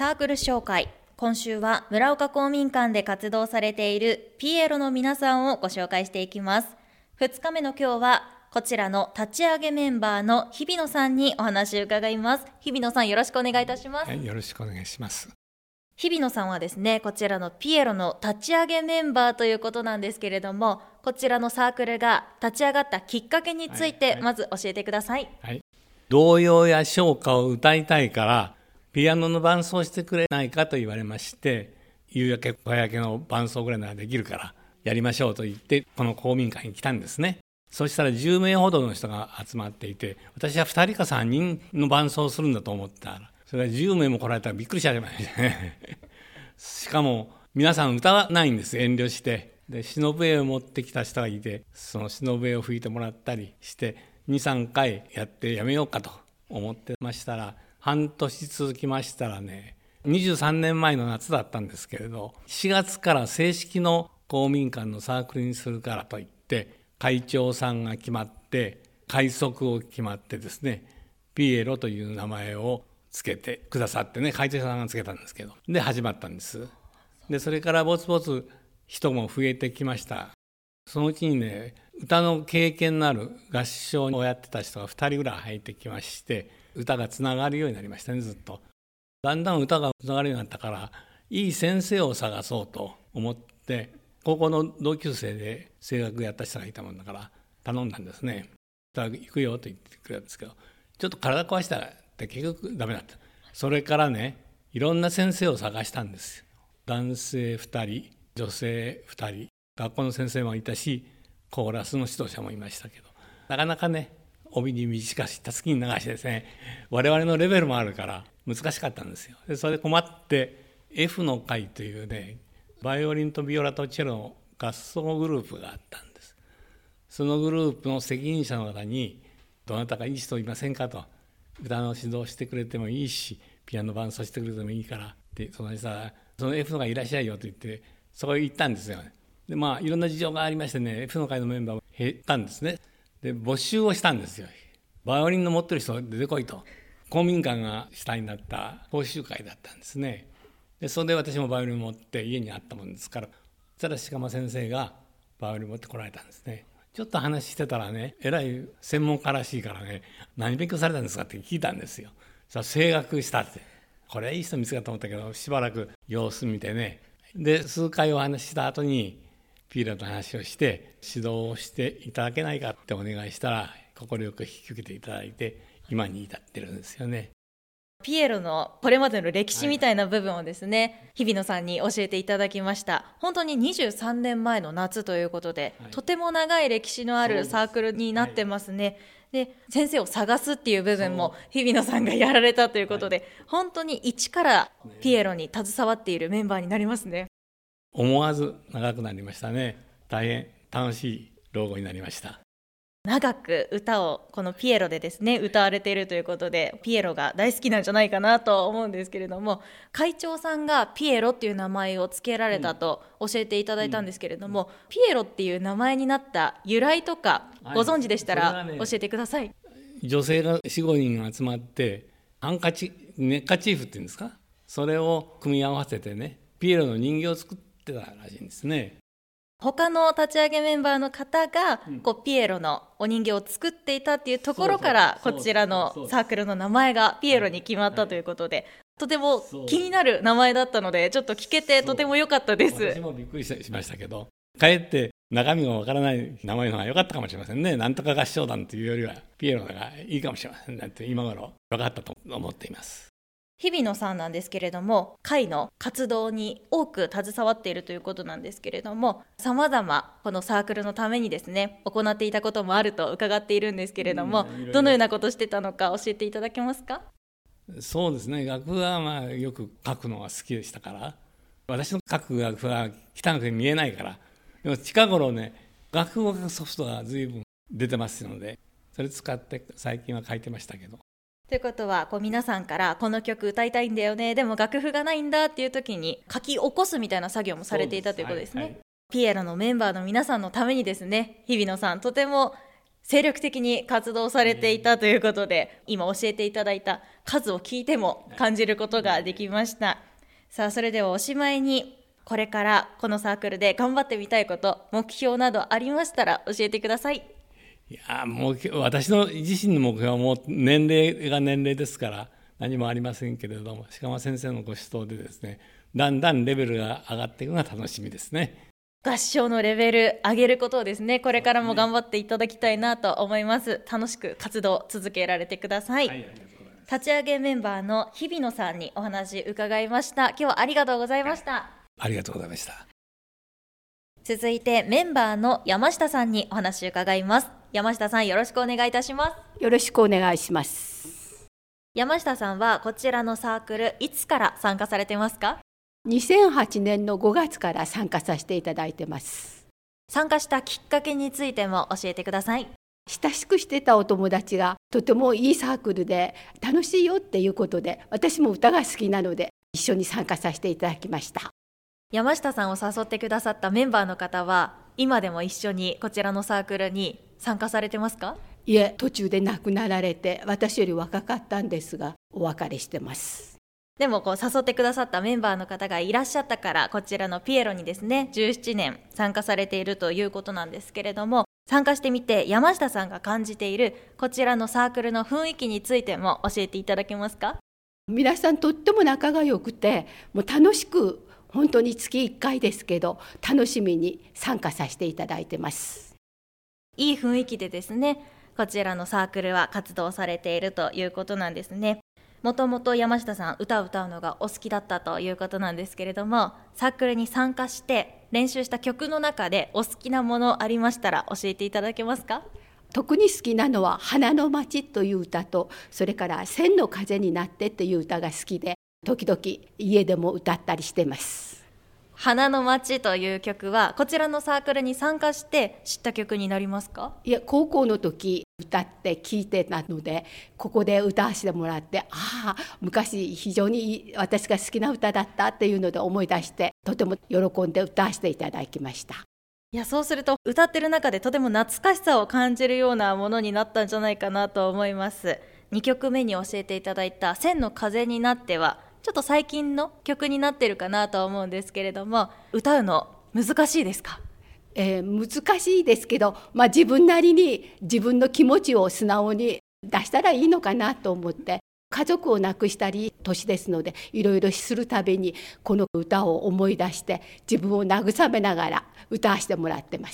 サークル紹介。今週は村岡公民館で活動されているピエロの皆さんをご紹介していきます。2日目の今日はこちらの立ち上げメンバーの日比野さんにお話を伺います。日比野さん、よろしくお願いいたします。 はい、よろしくお願いします。 日比野さんはですね、こちらのピエロの立ち上げメンバーということなんですけれども、こちらのサークルが立ち上がったきっかけについてまず教えてください。 はい、童謡や唱歌を歌いたいからピアノの伴奏してくれないかと言われまして、夕焼け小焼けの伴奏ぐらいならできるからやりましょうと言ってこの公民館に来たんですね。そしたら10名ほどの人が集まっていて、私は2人か3人の伴奏をするんだと思ったら、それが10名も来られたらびっくりしちゃいましたねしかも皆さん歌わないんです、遠慮して。で、篠笛を持ってきた人がいて、その篠笛を吹いてもらったりして2、3回やってやめようかと思ってましたら、半年続きましたらね、23年前の夏だったんですけれど、4月から正式の公民館のサークルにするからといって会長さんが決まって会則を決まってですね、ピエロという名前をつけてくださってね、会長さんがつけたんですけど、で始まったんです。でそれからぼつぼつ人も増えてきました。そのうちにね、歌の経験のある合唱をやってた人が2人ぐらい入ってきまして、歌がつながるようになりましたね。ずっとだんだん歌がつながるようになったから、いい先生を探そうと思って、高校の同級生で声楽やった人がいたもんだから頼んだんですね。だから行くよと言ってくれたんですけど、ちょっと体壊したらって結局ダメだった。それからね、いろんな先生を探したんですよ。男性2人、女性2人、学校の先生もいたし、コーラスの指導者もいましたけど、なかなかね、帯に短したすきに流してですね、我々のレベルもあるから難しかったんですよ。でそれで困って F の会というね、バイオリンとビオラとチェロの合奏グループがあったんです。そのグループの責任者の方に、どなたかいい人いませんかと、歌の指導してくれてもいいし、ピアノ伴奏してくれてもいいからってその人は、その F の会いらっしゃいよと言ってそこへ行ったんですよ。でいろんな事情がありましてね、 F の会のメンバーも減ったんですね。で募集をしたんですよ。バイオリンの持ってる人出てこいと。公民館が主体になった講習会だったんですね。でそれで私もバイオリンを持って家にあったもんですから、そしたら鹿間先生がバイオリンを持ってこられたんですね。ちょっと話してたらね、えらい専門家らしいからね、何勉強されたんですかって聞いたんですよ。そしたら声楽したって、これいい人見つかったと思ったけど、しばらく様子見てね、で数回お話しした後にピエロの話をして指導をしていただけないかってお願いしたら、快く引き受けていただいて今に至ってるんですよね。 ピエロのこれまでの歴史みたいな部分をですね、日比野さんに教えていただきました。本当に23年前の夏ということで、とても長い歴史のあるサークルになってますね。で先生を探すっていう部分も日比野さんがやられたということで、本当に一からピエロに携わっているメンバーになりますね。 思わず長くなりましたね。大変楽しい老後になりました。 長く歌をこのピエロでですね歌われているということで、ピエロが大好きなんじゃないかなと思うんですけれども、会長さんがピエロっていう名前を付けられたと教えていただいたんですけれども、ピエロっていう名前になった由来とかご存知でしたら教えてください。 女性が 4,5 人集まってネッカチーフっていうんですか、それを組み合わせてね、ピエロの人形を作ってたらしいんですね。 他の立ち上げメンバーの方がピエロのお人形を作っていたっていうところから、こちらのサークルの名前がピエロに決まったということで、とても気になる名前だったので、ちょっと聞けてとても良かったです。 私もびっくりしましたけど、かえって中身がわからない名前の方が良かったかもしれませんね。なんとか合唱団というよりはピエロの方がいいかもしれませんねって今頃分かったと思っています。 日比野さんなんですけれども、会の活動に多く携わっているということなんですけれども、さまざまこのサークルのためにですね行っていたこともあると伺っているんですけれども、どのようなことをしてたのか教えていただけますか？ そうですね、楽譜はよく書くのが好きでしたから、私の書く楽譜は汚くて見えないから、でも近頃ね、楽譜を書くソフトが随分出てますので、それ使って最近は書いてましたけど。 ということは皆さんからこの曲歌いたいんだよね、でも楽譜がないんだっていう時に書き起こすみたいな作業もされていたということですね。ピエロのメンバーの皆さんのためにですね、日比野さんとても精力的に活動されていたということで、今教えていただいた数を聞いても感じることができました。さあ、それではおしまいに、これからこのサークルで頑張ってみたいこと、目標などありましたら教えてください。 いや、もう私の自身の目標はもう年齢が年齢ですから何もありませんけれども、鹿間先生のご指導でですね、だんだんレベルが上がっていくのが楽しみですね。 合唱のレベル上げることをですね、これからも頑張っていただきたいなと思います。楽しく活動続けられてください。 はい、ありがとうございます。 立ち上げメンバーの日比野さんにお話伺いました。今日はありがとうございました。 ありがとうございました。 続いてメンバーの山下さんにお話伺います。山下さん、よろしくお願いいたします。 よろしくお願いします。 山下さんはこちらのサークル、いつから参加されてますか 2008年の5月から参加させていただいてます。 参加したきっかけについても教えてください。 親しくしてたお友達がとてもいいサークルで楽しいよっていうことで、私も歌が好きなので一緒に参加させていただきました。 山下さんを誘ってくださったメンバーの方は今でも一緒にこちらのサークルに参加されてますか？ いえ、途中で亡くなられて、私より若かったんですがお別れしてます。 でも誘ってくださったメンバーの方がいらっしゃったから、こちらのピエロにですね17年参加されているということなんですけれども、参加してみて山下さんが感じているこちらのサークルの雰囲気についても教えていただけますか？ 皆さんとっても仲が良くて、もう楽しく、本当に月1回ですけど楽しみに参加させていただいてます。 いい雰囲気でですね、こちらのサークルは活動されているということなんですね。もともと山下さん歌を歌うのがお好きだったということなんですけれども、サークルに参加して練習した曲の中でお好きなものありましたら教えていただけますか？ 特に好きなのは花の街という歌と、それから千の風になってっていう歌が好きで、時々家でも歌ったりしてます。 花の街という曲はこちらのサークルに参加して知った曲になりますか？ いや、高校の時歌って聴いてたので、ここで歌わせてもらって、昔非常に私が好きな歌だったっていうので思い出して、とても喜んで歌わせていただきました。 いや、そうすると歌ってる中でとても懐かしさを感じるようなものになったんじゃないかなと思います。2曲目に教えていただいた千の風になってはちょっと最近の曲になってるかなと思うんですけれども、歌うの難しいですか？ 難しいですけど、自分なりに自分の気持ちを素直に出したらいいのかなと思って、家族を亡くしたり年ですのでいろいろするたびにこの歌を思い出して自分を慰めながら歌わせてもらってます。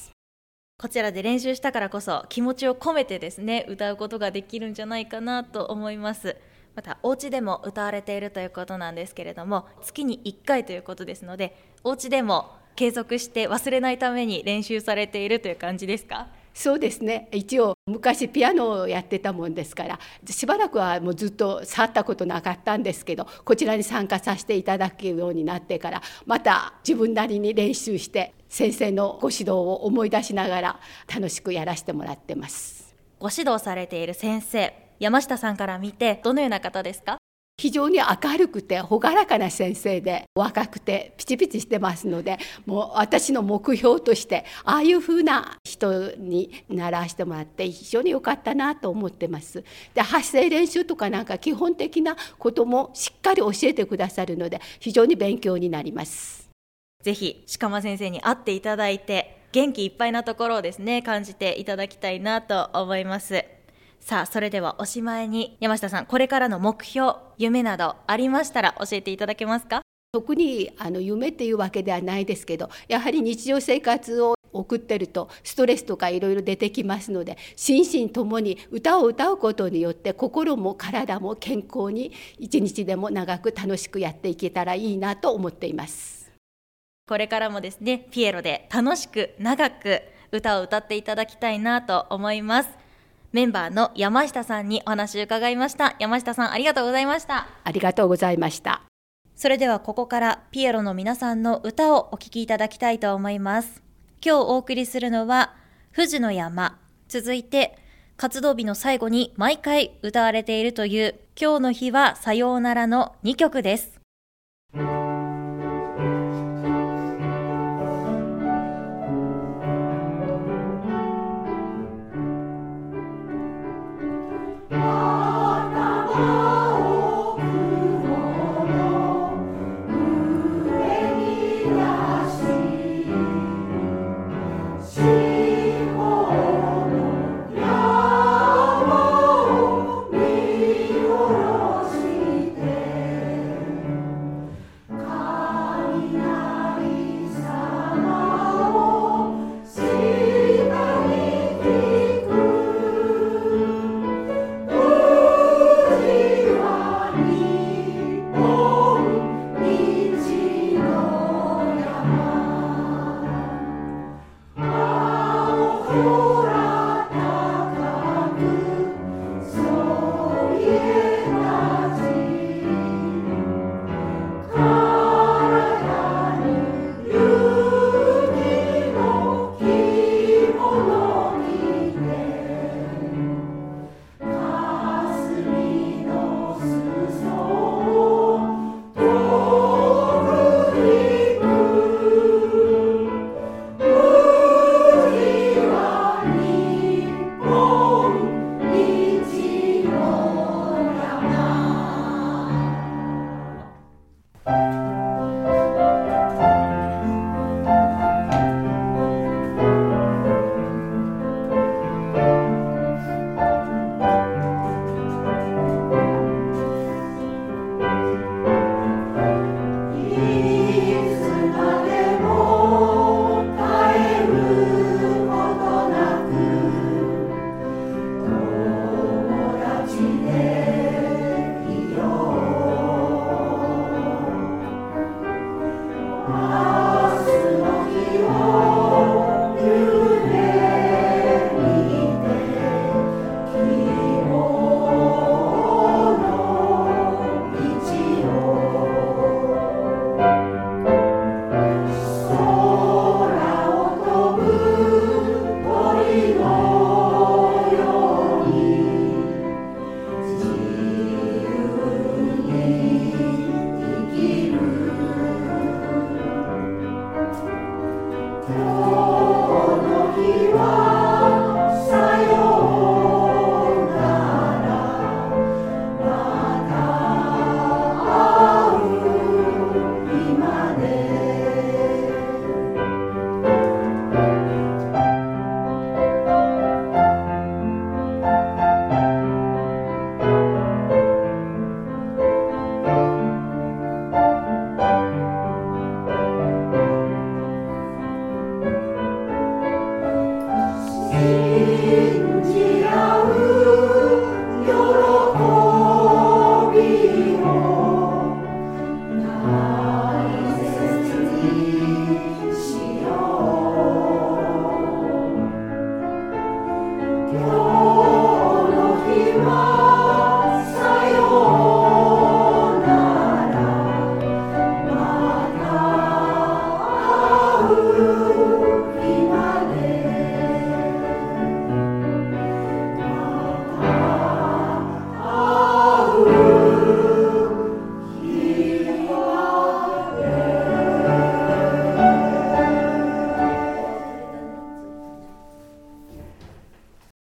こちらで練習したからこそ気持ちを込めてですね歌うことができるんじゃないかなと思います。またお家でも歌われているということなんですけれども、月に1回ということですので、お家でも継続して忘れないために練習されているという感じですか？ そうですね。一応昔ピアノをやってたもんですから、しばらくはもうずっと触ったことなかったんですけど、こちらに参加させていただけるようになってからまた自分なりに練習して先生のご指導を思い出しながら楽しくやらせてもらってます。 ご指導されている先生、山下さんから見てどのような方ですか？ 非常に明るくて朗らかな先生で、若くてピチピチしてますので、もう私の目標としてああいう風な人に習わせてもらって非常に良かったなと思ってます。で、発声練習とかなんか基本的なこともしっかり教えてくださるので非常に勉強になります。 ぜひ鹿間先生に会っていただいて元気いっぱいなところをですね感じていただきたいなと思います。さあ、それではおしまいに山下さん、これからの目標、夢などありましたら教えていただけますか？ 特に夢っていうわけではないですけど、やはり日常生活を送ってるとストレスとかいろいろ出てきますので、心身ともに歌を歌うことによって心も体も健康に一日でも長く楽しくやっていけたらいいなと思っています。 これからもですねピエロで楽しく長く歌を歌っていただきたいなと思います。メンバーの山下さんにお話を伺いました。山下さん、ありがとうございました。 ありがとうございました。 それではここからピエロの皆さんの歌をお聴きいただきたいと思います。今日お送りするのは富士の山、続いて活動日の最後に毎回歌われているという今日の日はさようならの2曲です。 ます。